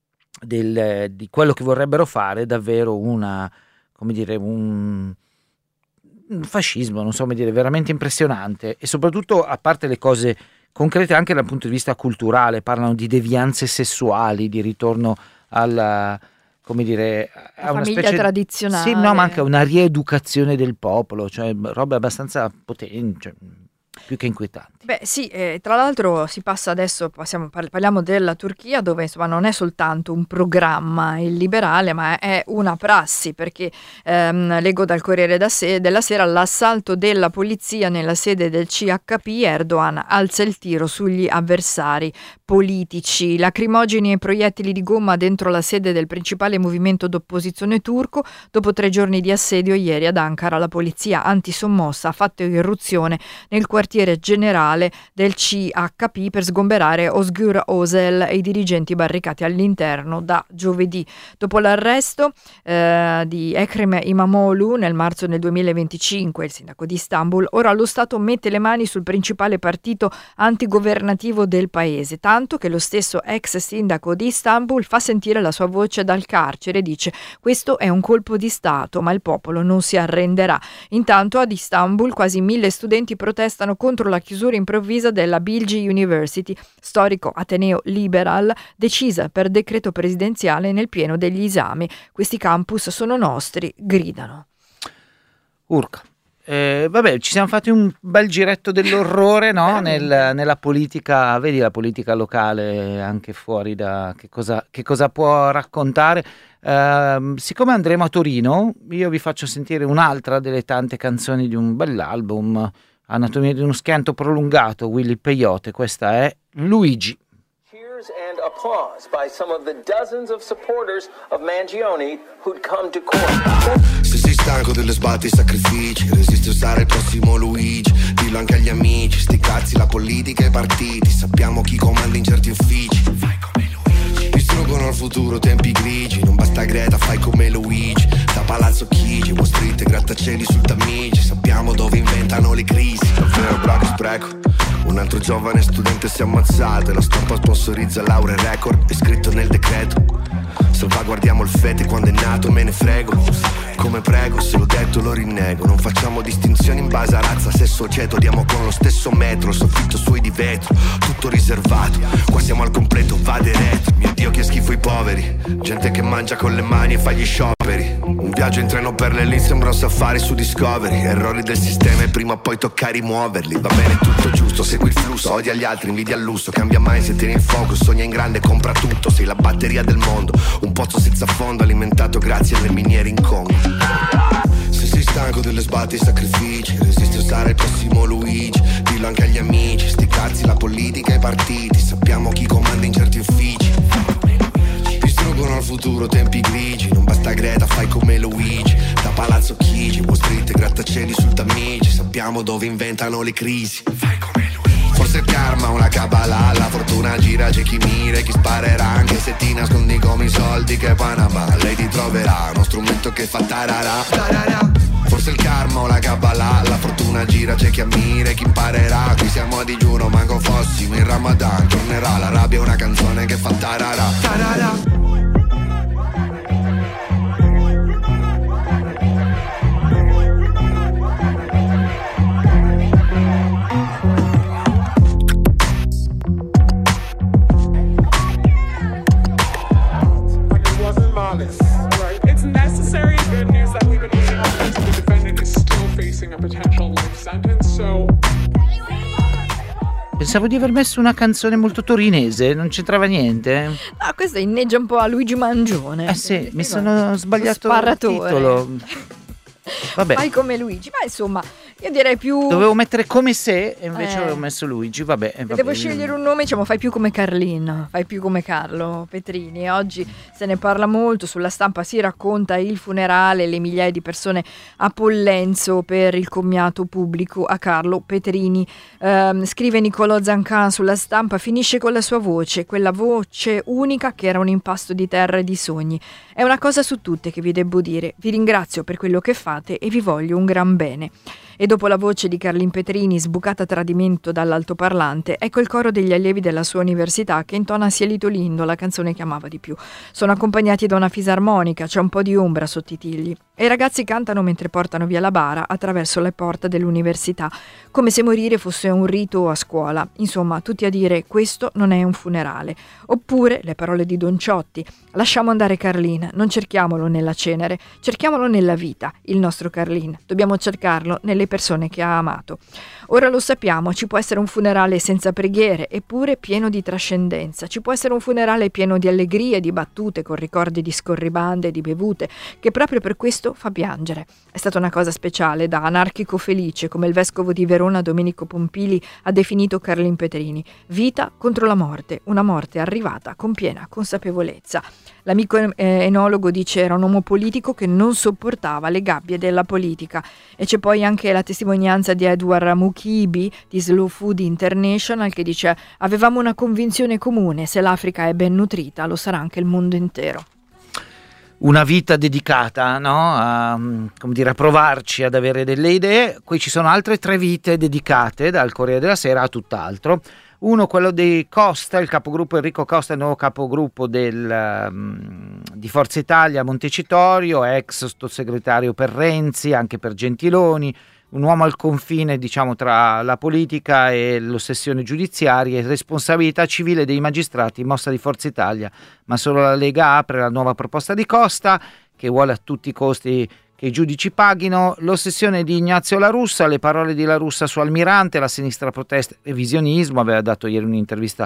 del, di quello che vorrebbero fare, davvero una, come dire, un, un fascismo, non so come dire, veramente impressionante. E soprattutto, a parte le cose concrete, anche dal punto di vista culturale, parlano di devianze sessuali, di ritorno alla... come dire, a una famiglia specie tradizionale. Sì, no, ma anche una rieducazione del popolo, cioè robe abbastanza potenti, cioè, più che inquietanti. Beh sì, eh, tra l'altro si passa adesso, passiamo, parliamo della Turchia, dove insomma non è soltanto un programma illiberale, ma è una prassi, perché ehm, leggo dal Corriere da se- della Sera: l'assalto della polizia nella sede del C H P, Erdogan alza il tiro sugli avversari politici, lacrimogeni e proiettili di gomma dentro la sede del principale movimento d'opposizione turco. Dopo tre giorni di assedio, ieri ad Ankara la polizia antisommossa ha fatto irruzione nel quartiere generale del C H P per sgomberare Özgür Özel e i dirigenti barricati all'interno da giovedì. Dopo l'arresto eh, di Ekrem İmamoğlu nel marzo del duemilaventicinque, il sindaco di Istanbul, ora lo Stato mette le mani sul principale partito antigovernativo del paese, tanto che lo stesso ex sindaco di Istanbul fa sentire la sua voce dal carcere e dice: questo è un colpo di Stato, ma il popolo non si arrenderà. Intanto ad Istanbul quasi mille studenti protestano contro la chiusura improvvisa della Bilgi University, storico ateneo liberal, decisa per decreto presidenziale nel pieno degli esami. Questi campus sono nostri, gridano. Urca. Eh, vabbè, ci siamo fatti un bel giretto dell'orrore, no? Nel, nella politica, vedi la politica locale anche fuori da che cosa, che cosa può raccontare. Uh, siccome andremo a Torino, io vi faccio sentire un'altra delle tante canzoni di un bell'album, Anatomia di uno schianto prolungato, Willy Peyote. Questa è Luigi. And applause by some of the dozens of supporters of Mangione who'd come to court. Se sei stanco delle sbatte e i sacrifici, resisti a usare il prossimo Luigi. Dillo anche agli amici, sti cazzi la politica e i partiti. Sappiamo chi comanda in certi uffici. Fai come Luigi. Distruggono il futuro, tempi grigi. Non basta Greta, fai come Luigi. Da Palazzo Chigi, Wall Street e grattacieli sul Tamigi. Sappiamo dove inventano le crisi. Davvero bravo spreco. Un altro giovane studente si è ammazzato e la stampa sponsorizza lauree record, è scritto nel decreto. Salvaguardiamo il fete quando è nato, me ne frego. Come prego, se l'ho detto lo rinnego. Non facciamo distinzioni in base a razza, sesso o ceto. Diamo con lo stesso metro, il soffitto suoi di vetro. Tutto riservato, qua siamo al completo, vade retro. Mio Dio che schifo i poveri. Gente che mangia con le mani e fa gli scioperi. Un viaggio in treno per le lì sembra un safari su Discovery. Errori del sistema e prima o poi tocca rimuoverli. Va bene tutto giusto, segui il flusso. Odia gli altri, invidia il lusso. Cambia mai se tieni il focus, sogna in grande, compra tutto. Sei la batteria del mondo, un pozzo senza fondo alimentato grazie alle miniere in Congo. Se sei stanco delle sbatte e i sacrifici, resisti a usare il prossimo Luigi. Dillo anche agli amici, sti cazzi la politica e i partiti. Sappiamo chi comanda in certi uffici. Distruggono il futuro, tempi grigi. Non basta Greta, fai come Luigi. Da Palazzo Chigi, Wall Street e grattacieli sul Tamigi. Sappiamo dove inventano le crisi. Fai come Luigi. Forse il karma, una cabala. La fortuna gira, c'è chi mira e chi sparerà. Anche se ti nascondi come i soldi che Panama. Lei ti troverà uno strumento che fa tarara, tarara. Forse il karma o la cabala. La fortuna gira, c'è chi ammira e chi imparerà. Qui siamo a digiuno, manco fossimo in Ramadan. Tornerà la rabbia, una canzone che fa tarara, tarara. It's necessary good news that we've been using the defendant is still facing a potential life sentence, so Pensavo di aver messo una canzone molto torinese, non c'entrava niente. Ah, questa inneggia un po' a Luigi Mangione. Eh sì, mi sono sbagliato il titolo. Vabbè. Fai come Luigi, ma insomma, io direi più... Dovevo mettere come se e invece eh. avevo messo Luigi, vabbè. vabbè. Devo scegliere un nome, diciamo, fai più come Carlin, fai più come Carlo Petrini. Oggi se ne parla molto, sulla stampa si racconta il funerale, le migliaia di persone a Pollenzo per il commiato pubblico a Carlo Petrini. Eh, scrive Niccolò Zancan sulla stampa, finisce con la sua voce, quella voce unica che era un impasto di terra e di sogni. È una cosa su tutte che vi devo dire, vi ringrazio per quello che fate e vi voglio un gran bene. E dopo la voce di Carlin Petrini, sbucata a tradimento dall'altoparlante, ecco il coro degli allievi della sua università che intona Cielito lindo, la canzone che amava di più. Sono accompagnati da una fisarmonica, c'è un po' di ombra sotto i tigli. E i ragazzi cantano mentre portano via la bara attraverso le porte dell'università, come se morire fosse un rito a scuola. Insomma, tutti a dire questo non è un funerale. Oppure, le parole di Don Ciotti, lasciamo andare Carlin, non cerchiamolo nella cenere, cerchiamolo nella vita, il nostro Carlin. Dobbiamo cercarlo nelle persone che ha amato. Ora lo sappiamo, ci può essere un funerale senza preghiere, eppure pieno di trascendenza. Ci può essere un funerale pieno di allegrie, di battute, con ricordi di scorribande e di bevute, che proprio per questo fa piangere. È stata una cosa speciale, da anarchico felice, come il vescovo di Verona Domenico Pompili ha definito Carlin Petrini. Vita contro la morte, una morte arrivata con piena consapevolezza. L'amico enologo dice era un uomo politico che non sopportava le gabbie della politica. E c'è poi anche la testimonianza di Edward Mukibi di Slow Food International che dice avevamo una convinzione comune, se l'Africa è ben nutrita lo sarà anche il mondo intero. Una vita dedicata, no? A, come dire, a provarci ad avere delle idee. Qui ci sono altre tre vite dedicate dal Corriere della Sera a tutt'altro. Uno, quello di Costa, il capogruppo Enrico Costa, il nuovo capogruppo del, um, di Forza Italia a Montecitorio, ex sottosegretario per Renzi, anche per Gentiloni, un uomo al confine, diciamo, tra la politica e l'ossessione giudiziaria, e responsabilità civile dei magistrati, mossa di Forza Italia, ma solo la Lega apre la nuova proposta di Costa, che vuole a tutti i costi che i giudici paghino, l'ossessione di Ignazio La Russa, le parole di La Russa su Almirante, la sinistra protesta, revisionismo, aveva dato ieri un'intervista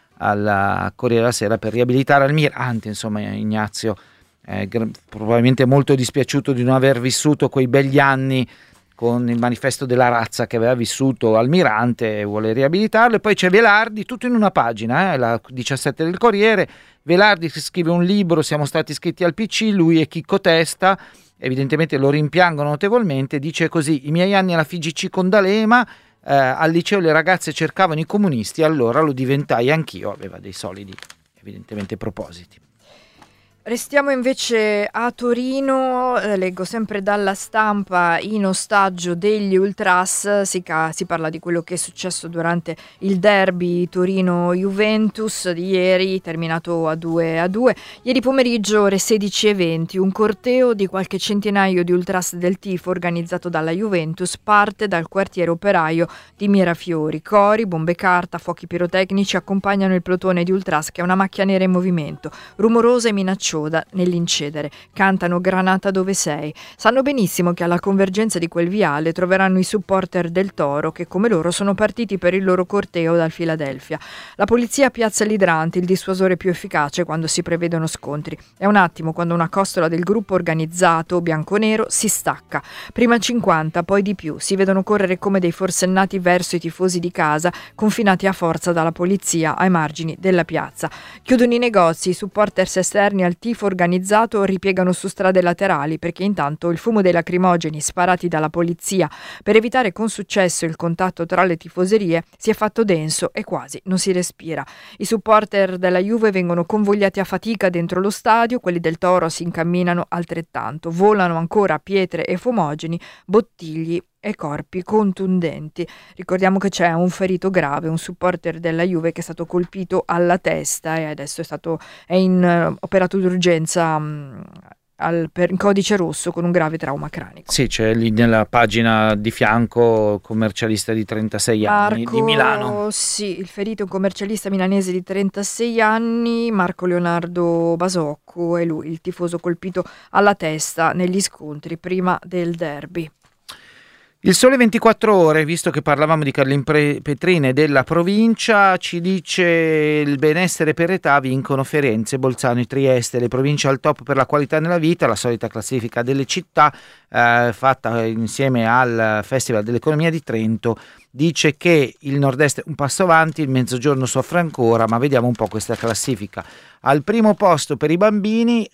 al Corriere della Sera per riabilitare Almirante, insomma Ignazio è probabilmente molto dispiaciuto di non aver vissuto quei begli anni con il manifesto della razza che aveva vissuto Almirante, e vuole riabilitarlo. E poi c'è Velardi, tutto in una pagina, eh, la diciassette del Corriere. Velardi scrive un libro, siamo stati iscritti al P C, lui e Chicco Testa, evidentemente lo rimpiangono notevolmente, dice così: i miei anni alla F I G C con D'Alema, eh, al liceo le ragazze cercavano i comunisti, allora lo diventai anch'io, aveva dei solidi evidentemente propositi. Restiamo invece a Torino, eh, leggo sempre dalla Stampa, in ostaggio degli ultras, si, ca- si parla di quello che è successo durante il derby Torino-Juventus di ieri, terminato a due a due. Ieri pomeriggio, ore sedici e venti, un corteo di qualche centinaio di ultras del tifo organizzato dalla Juventus parte dal quartiere operaio di Mirafiori. Cori, bombe carta, fuochi pirotecnici accompagnano il plotone di ultras che è una macchia nera in movimento, rumorosa e minacciosa nell'incedere. Cantano "Granata dove sei". Sanno benissimo che alla convergenza di quel viale troveranno i supporter del Toro, che come loro sono partiti per il loro corteo dal Philadelphia. La polizia piazza l'idrante, il dissuasore più efficace quando si prevedono scontri. È un attimo quando una costola del gruppo organizzato bianconero si stacca. Prima cinquanta, poi di più. Si vedono correre come dei forsennati verso i tifosi di casa, confinati a forza dalla polizia ai margini della piazza. Chiudono i negozi, i supporters esterni al tifo organizzato ripiegano su strade laterali, perché intanto il fumo dei lacrimogeni sparati dalla polizia per evitare con successo il contatto tra le tifoserie si è fatto denso e quasi non si respira. I supporter della Juve vengono convogliati a fatica dentro lo stadio, quelli del Toro si incamminano altrettanto, volano ancora pietre e fumogeni, bottiglie e corpi contundenti. Ricordiamo che c'è un ferito grave, un supporter della Juve che è stato colpito alla testa e adesso è stato è in uh, operato d'urgenza um, al, per, in codice rosso con un grave trauma cranico. Sì, c'è lì nella pagina di fianco commercialista di trentasei anni Marco, di Milano. Sì, il ferito è un commercialista milanese di trentasei anni, Marco Leonardo Basocco, è lui il tifoso colpito alla testa negli scontri prima del derby. Il Sole ventiquattro Ore, visto che parlavamo di Carlin Petrin e della provincia, ci dice: il benessere per età vincono Firenze, Bolzano e Trieste, le province al top per la qualità nella vita, la solita classifica delle città eh, fatta insieme al Festival dell'Economia di Trento. Dice che il nord-est è un passo avanti, il mezzogiorno soffre ancora, ma vediamo un po' questa classifica. Al primo posto per i bambini...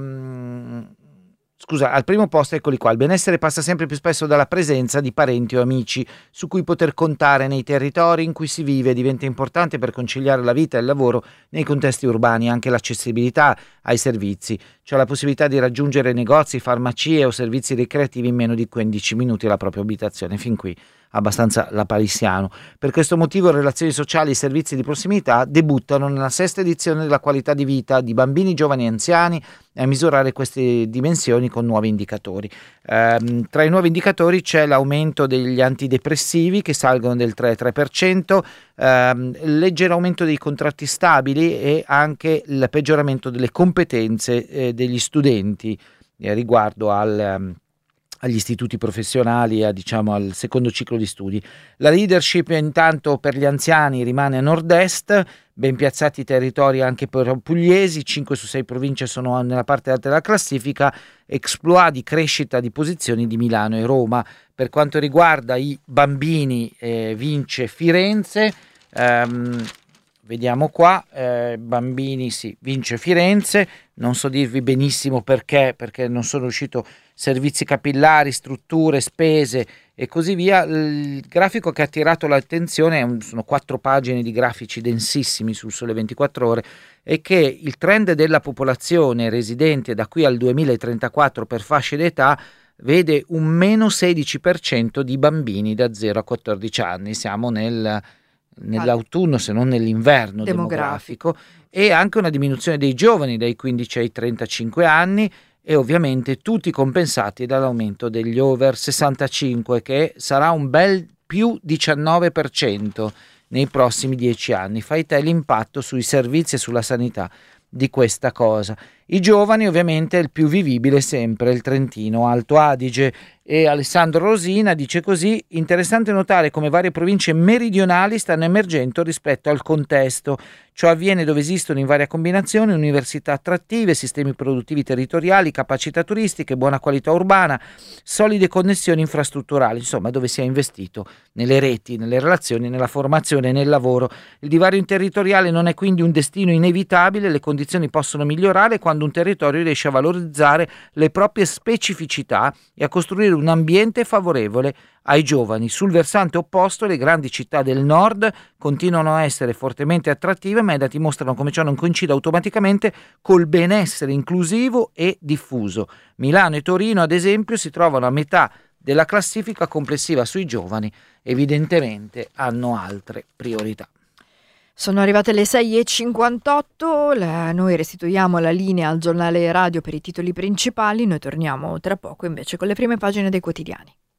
Ehm, Scusa, al primo posto, eccoli qua, il benessere passa sempre più spesso dalla presenza di parenti o amici su cui poter contare nei territori in cui si vive. Diventa importante per conciliare la vita e il lavoro nei contesti urbani anche l'accessibilità ai servizi, cioè la possibilità di raggiungere negozi, farmacie o servizi ricreativi in meno di quindici minuti alla propria abitazione. Fin qui abbastanza lapalissiano. Per questo motivo relazioni sociali e servizi di prossimità debuttano nella sesta edizione della qualità di vita di bambini, giovani e anziani, a misurare queste dimensioni con nuovi indicatori. Ehm, tra i nuovi indicatori c'è l'aumento degli antidepressivi che salgono del tre virgola tre per cento, ehm, leggero aumento dei contratti stabili e anche il peggioramento delle competenze eh, degli studenti eh, riguardo al... Um, agli istituti professionali, a, diciamo, al secondo ciclo di studi. La leadership intanto per gli anziani rimane a nord-est, ben piazzati i territori anche per pugliesi, cinque su sei province sono nella parte alta della classifica, exploit di crescita di posizioni di Milano e Roma. Per quanto riguarda i bambini eh, vince Firenze, ehm, vediamo qua, eh, bambini sì, vince Firenze, non so dirvi benissimo perché, perché non sono riuscito, servizi capillari, strutture, spese e così via. Il grafico che ha attirato l'attenzione, sono quattro pagine di grafici densissimi sul Sole ventiquattro Ore, è che il trend della popolazione residente da qui al duemilatrentaquattro per fasce d'età vede un meno sedici per cento di bambini da zero a quattordici anni, siamo nel... nell'autunno se non nell'inverno demografico. demografico, e anche una diminuzione dei giovani dai quindici ai trentacinque anni, e ovviamente tutti compensati dall'aumento degli over sessantacinque, che sarà un bel più diciannove per cento nei prossimi dieci anni. Fai te l'impatto sui servizi e sulla sanità di questa cosa. I giovani, ovviamente, il più vivibile sempre il Trentino Alto Adige, e Alessandro Rosina dice così: interessante notare come varie province meridionali stanno emergendo rispetto al contesto. Ciò avviene dove esistono in varia combinazione università attrattive, sistemi produttivi territoriali, capacità turistiche, buona qualità urbana, solide connessioni infrastrutturali, insomma dove si è investito nelle reti, nelle relazioni, nella formazione e nel lavoro. Il divario territoriale non è quindi un destino inevitabile, le condizioni possono migliorare quando un territorio riesce a valorizzare le proprie specificità e a costruire un ambiente favorevole ai giovani. Sul versante opposto, le grandi città del nord continuano a essere fortemente attrattive, ma i dati mostrano come ciò non coincida automaticamente col benessere inclusivo e diffuso. Milano e Torino, ad esempio, si trovano a metà della classifica complessiva sui giovani, evidentemente hanno altre priorità. Sono arrivate le sei e cinquantotto, la, noi restituiamo la linea al giornale radio per i titoli principali, noi torniamo tra poco invece con le prime pagine dei quotidiani.